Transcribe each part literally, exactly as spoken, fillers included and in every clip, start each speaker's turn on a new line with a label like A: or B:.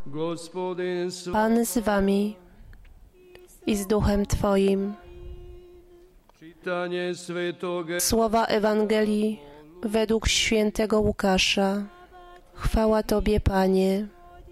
A: Pan z wami i z duchem Twoim. Słowa Ewangelii według świętego Łukasza. Chwała Tobie, Panie.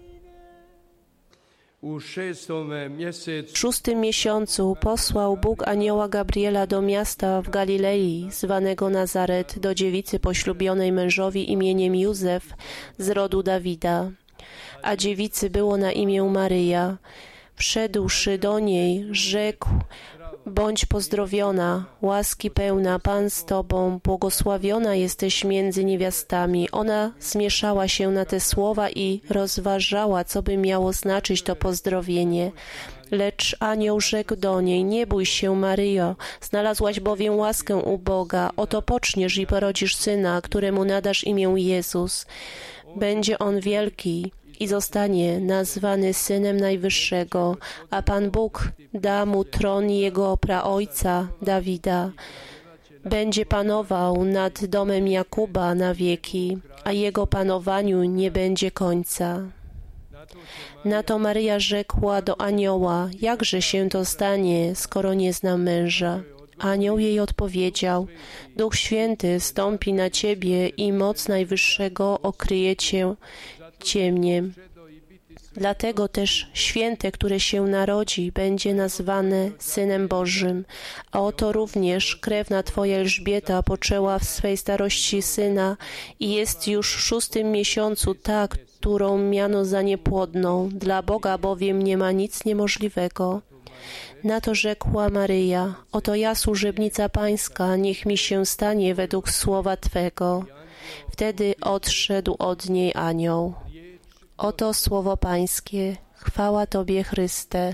A: W szóstym miesiącu posłał Bóg anioła Gabriela do miasta w Galilei, zwanego Nazaret, do dziewicy poślubionej mężowi imieniem Józef z rodu Dawida. A dziewicy było na imię Maryja. Wszedłszy do niej, rzekł: bądź pozdrowiona, łaski pełna, Pan z Tobą, błogosławiona jesteś między niewiastami. Ona zmieszała się na te słowa i rozważała, co by miało znaczyć to pozdrowienie. Lecz anioł rzekł do niej: nie bój się, Maryjo, znalazłaś bowiem łaskę u Boga. Oto poczniesz i porodzisz syna, któremu nadasz imię Jezus. Będzie on wielki i zostanie nazwany Synem Najwyższego, a Pan Bóg da mu tron jego praojca Dawida. Będzie panował nad domem Jakuba na wieki, a jego panowaniu nie będzie końca. Na to Maryja rzekła do anioła: jakże się to stanie, skoro nie znam męża? Anioł jej odpowiedział: Duch Święty stąpi na ciebie i moc Najwyższego okryje cię ciemniem. Dlatego też święte, które się narodzi, będzie nazwane Synem Bożym. A oto również krewna Twoja Elżbieta poczęła w swej starości syna i jest już w szóstym miesiącu ta, którą miano za niepłodną. Dla Boga bowiem nie ma nic niemożliwego. Na to rzekła Maryja: oto ja, służebnica Pańska, niech mi się stanie według słowa Twego. Wtedy odszedł od niej anioł. Oto słowo Pańskie. Chwała Tobie, Chryste.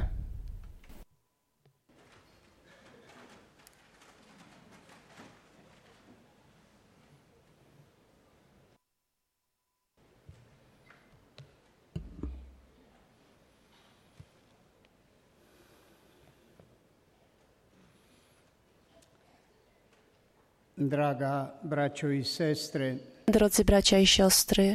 B: Draga bracio i sestre,
A: Drodzy bracia i siostry,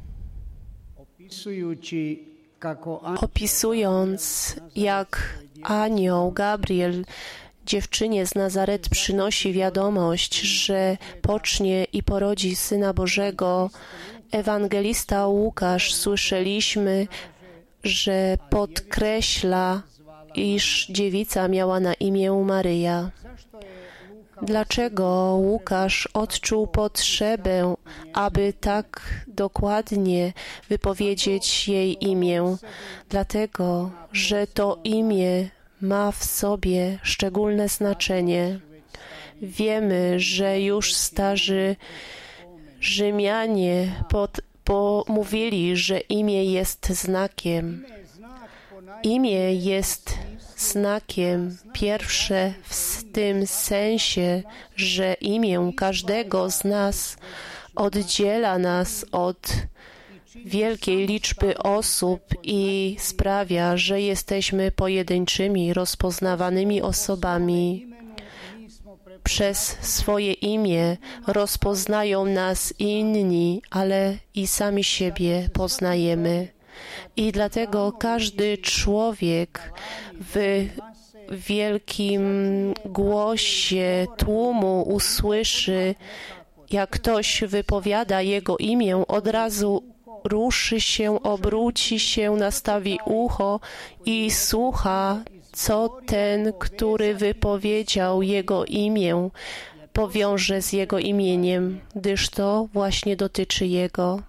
A: opisując, jak anioł Gabriel dziewczynie z Nazaret przynosi wiadomość, że pocznie i porodzi Syna Bożego, ewangelista Łukasz, słyszeliśmy, że podkreśla, iż dziewica miała na imię Maryja. Dlaczego Łukasz odczuł potrzebę, aby tak dokładnie wypowiedzieć jej imię? Dlatego, że to imię ma w sobie szczególne znaczenie. Wiemy, że już starzy Rzymianie pod, pomówili, że imię jest znakiem. Imię jest znakiem pierwsze w tym sensie, że imię każdego z nas oddziela nas od wielkiej liczby osób i sprawia, że jesteśmy pojedynczymi, rozpoznawanymi osobami. Przez swoje imię rozpoznają nas inni, ale i sami siebie poznajemy. I dlatego każdy człowiek w wielkim głosie tłumu usłyszy, jak ktoś wypowiada jego imię, od razu ruszy się, obróci się, nastawi ucho i słucha, co ten, który wypowiedział jego imię, powiąże z jego imieniem, gdyż to właśnie dotyczy jego.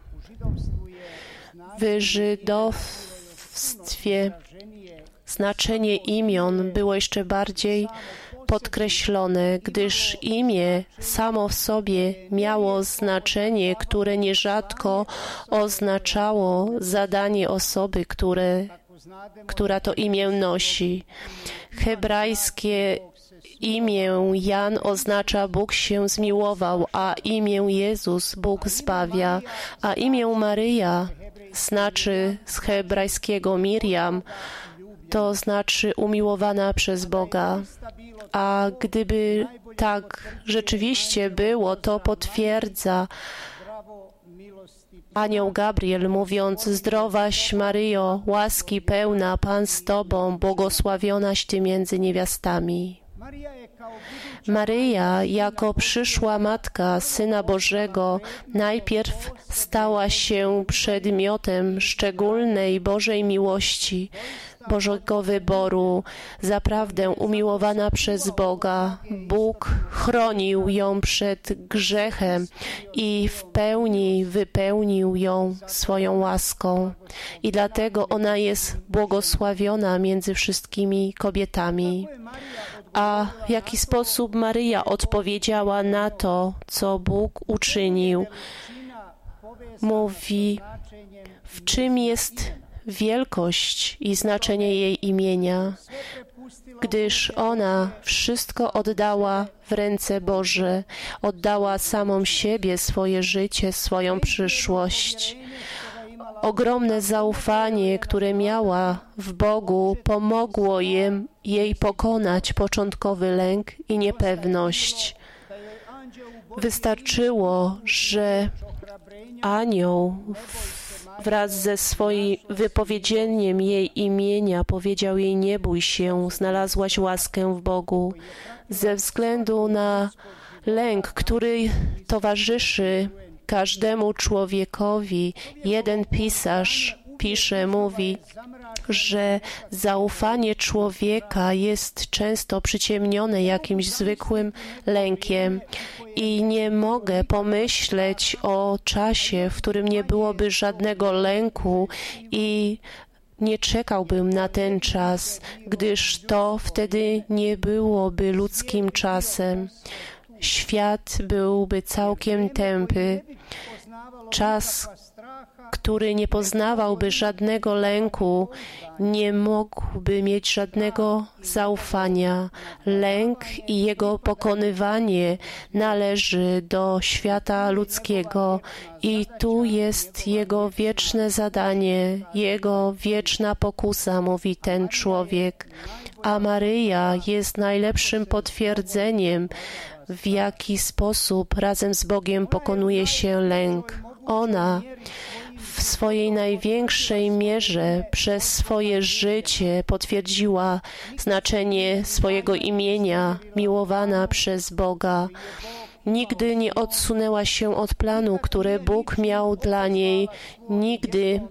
A: W żydowstwie znaczenie imion było jeszcze bardziej podkreślone, gdyż imię samo w sobie miało znaczenie, które nierzadko oznaczało zadanie osoby, które, która to imię nosi. Hebrajskie imię Jan oznacza Bóg się zmiłował, a imię Jezus Bóg zbawia, a imię Maryja znaczy z hebrajskiego Miriam, to znaczy umiłowana przez Boga. A gdyby tak rzeczywiście było, to potwierdza anioł Gabriel, mówiąc: zdrowaś Maryjo, łaski pełna, Pan z Tobą, błogosławionaś Ty między niewiastami. Maryja, jako przyszła Matka Syna Bożego, najpierw stała się przedmiotem szczególnej Bożej miłości, Bożego wyboru, zaprawdę umiłowana przez Boga. Bóg chronił ją przed grzechem i w pełni wypełnił ją swoją łaską. I dlatego ona jest błogosławiona między wszystkimi kobietami. A w jaki sposób Maryja odpowiedziała na to, co Bóg uczynił? Mówi, w czym jest wielkość i znaczenie jej imienia, gdyż ona wszystko oddała w ręce Boże, oddała samą siebie, swoje życie, swoją przyszłość. Ogromne zaufanie, które miała w Bogu, pomogło jej, jej pokonać początkowy lęk i niepewność. Wystarczyło, że anioł wraz ze swoim wypowiedzeniem jej imienia powiedział jej: nie bój się, znalazłaś łaskę w Bogu. Ze względu na lęk, który towarzyszy każdemu człowiekowi, jeden pisarz pisze, mówi, że zaufanie człowieka jest często przyciemnione jakimś zwykłym lękiem i nie mogę pomyśleć o czasie, w którym nie byłoby żadnego lęku i nie czekałbym na ten czas, gdyż to wtedy nie byłoby ludzkim czasem. Świat byłby całkiem tępy. Czas, który nie poznawałby żadnego lęku, nie mógłby mieć żadnego zaufania. Lęk i jego pokonywanie należy do świata ludzkiego i tu jest jego wieczne zadanie, jego wieczna pokusa, mówi ten człowiek. A Maryja jest najlepszym potwierdzeniem, w jaki sposób razem z Bogiem pokonuje się lęk. Ona w swojej największej mierze przez swoje życie potwierdziła znaczenie swojego imienia, miłowana przez Boga. Nigdy nie odsunęła się od planu, który Bóg miał dla niej. Nigdy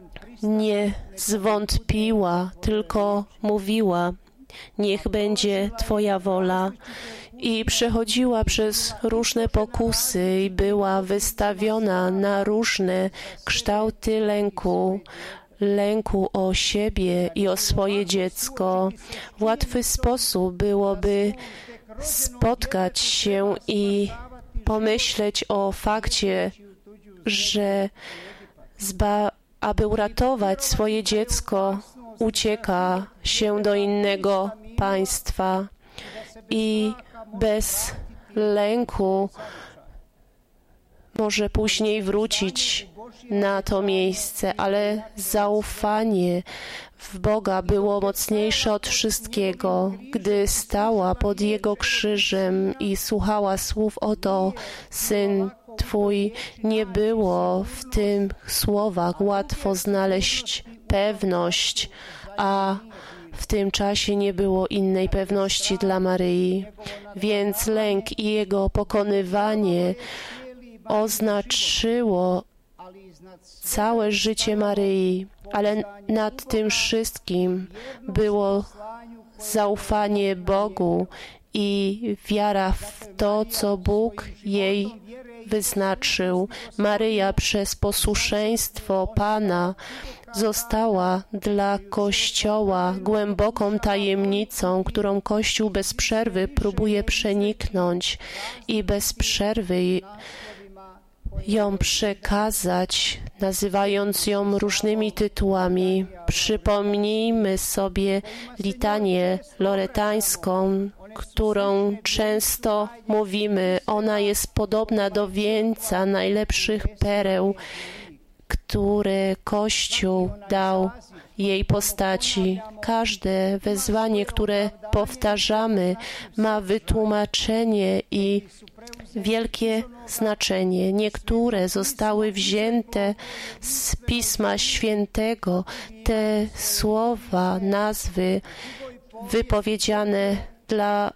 A: nie zwątpiła, tylko mówiła: niech będzie Twoja wola. I przechodziła przez różne pokusy i była wystawiona na różne kształty lęku, lęku o siebie i o swoje dziecko. W łatwy sposób byłoby spotkać się i pomyśleć o fakcie, że zba, aby uratować swoje dziecko, ucieka się do innego państwa i bez lęku może później wrócić na to miejsce, ale zaufanie w Boga było mocniejsze od wszystkiego. Gdy stała pod Jego krzyżem i słuchała słów: oto Syn Twój, nie było w tych słowach łatwo znaleźć pewność, a w tym czasie nie było innej pewności dla Maryi, więc lęk i jego pokonywanie oznaczyło całe życie Maryi, ale nad tym wszystkim było zaufanie Bogu i wiara w to, co Bóg jej wyznaczył. Maryja przez posłuszeństwo Pana została dla Kościoła głęboką tajemnicą, którą Kościół bez przerwy próbuje przeniknąć i bez przerwy ją przekazać, nazywając ją różnymi tytułami. Przypomnijmy sobie litanię loretańską, którą często mówimy. Ona jest podobna do wieńca najlepszych pereł, które Kościół dał jej postaci. Każde wezwanie, które powtarzamy, ma wytłumaczenie i wielkie znaczenie. Niektóre zostały wzięte z Pisma Świętego. Te słowa, nazwy wypowiedziane dla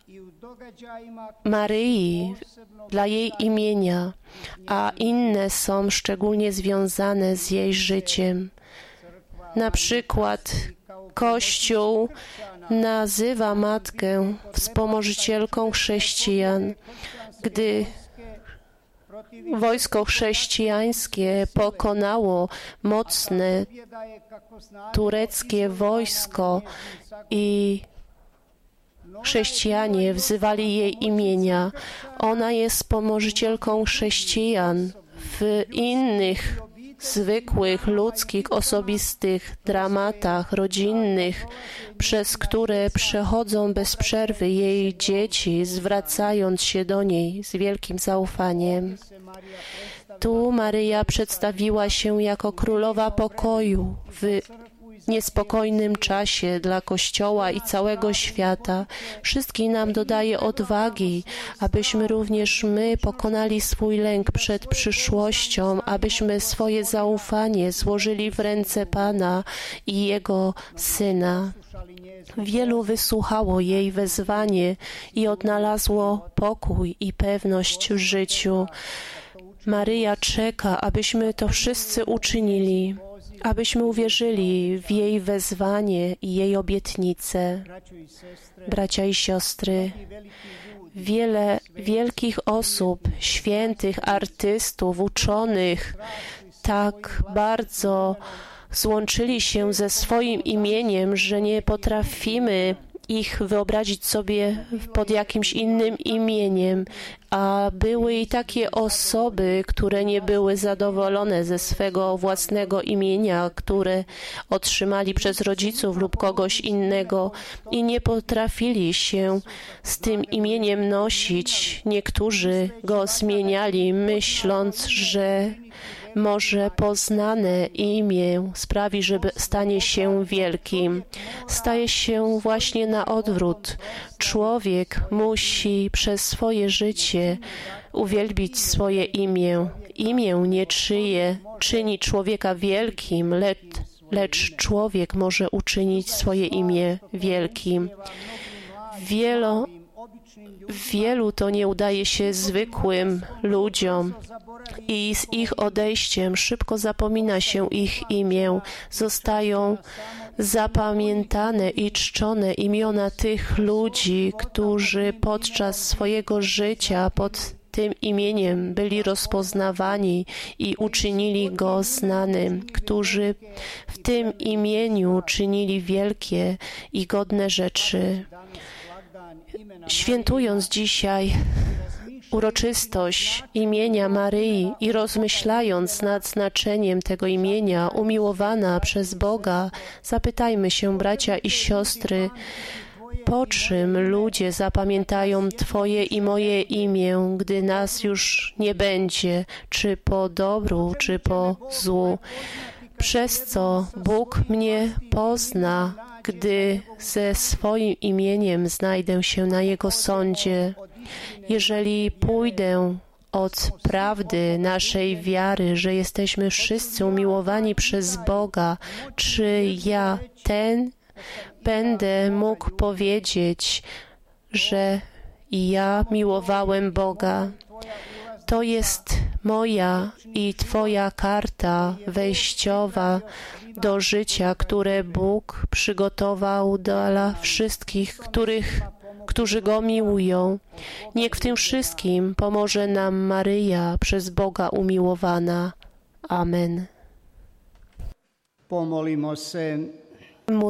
A: Maryi, dla jej imienia, a inne są szczególnie związane z jej życiem. Na przykład Kościół nazywa Matkę wspomożycielką chrześcijan. Gdy wojsko chrześcijańskie pokonało mocne tureckie wojsko i chrześcijanie wzywali jej imienia, ona jest wspomożycielką chrześcijan w innych zwykłych, ludzkich, osobistych dramatach rodzinnych, przez które przechodzą bez przerwy jej dzieci, zwracając się do niej z wielkim zaufaniem. Tu Maryja przedstawiła się jako królowa pokoju w niespokojnym czasie dla Kościoła i całego świata. Wszystkim nam dodaje odwagi, abyśmy również my pokonali swój lęk przed przyszłością, abyśmy swoje zaufanie złożyli w ręce Pana i Jego Syna. Wielu wysłuchało jej wezwanie i odnalazło pokój i pewność w życiu. Maryja czeka, abyśmy to wszyscy uczynili, abyśmy uwierzyli w jej wezwanie i jej obietnice. Bracia i siostry, wiele wielkich osób, świętych, artystów, uczonych tak bardzo złączyli się ze swoim imieniem, że nie potrafimy ich wyobrazić sobie pod jakimś innym imieniem, a były i takie osoby, które nie były zadowolone ze swego własnego imienia, które otrzymali przez rodziców lub kogoś innego i nie potrafili się z tym imieniem nosić. Niektórzy go zmieniali, myśląc, że może poznane imię sprawi, że stanie się wielkim. Staje się właśnie na odwrót. Człowiek musi przez swoje życie uwielbić swoje imię. Imię nie czyje czyni człowieka wielkim, lecz, lecz człowiek może uczynić swoje imię wielkim. Wielo, wielu to nie udaje się zwykłym ludziom i z ich odejściem szybko zapomina się ich imię. Zostają zapamiętane i czczone imiona tych ludzi, którzy podczas swojego życia pod tym imieniem byli rozpoznawani i uczynili go znanym, którzy w tym imieniu czynili wielkie i godne rzeczy. Świętując dzisiaj uroczystość imienia Maryi i rozmyślając nad znaczeniem tego imienia, umiłowana przez Boga, zapytajmy się, bracia i siostry, po czym ludzie zapamiętają Twoje i moje imię, gdy nas już nie będzie, czy po dobru, czy po złu. Przez co Bóg mnie pozna, gdy ze swoim imieniem znajdę się na Jego sądzie. Jeżeli pójdę od prawdy naszej wiary, że jesteśmy wszyscy umiłowani przez Boga, czy ja ten będę mógł powiedzieć, że ja miłowałem Boga? To jest moja i Twoja karta wejściowa do życia, które Bóg przygotował dla wszystkich, których, którzy Go miłują. Niech w tym wszystkim pomoże nam Maryja, przez Boga umiłowana. Amen.
B: Pomolimo se.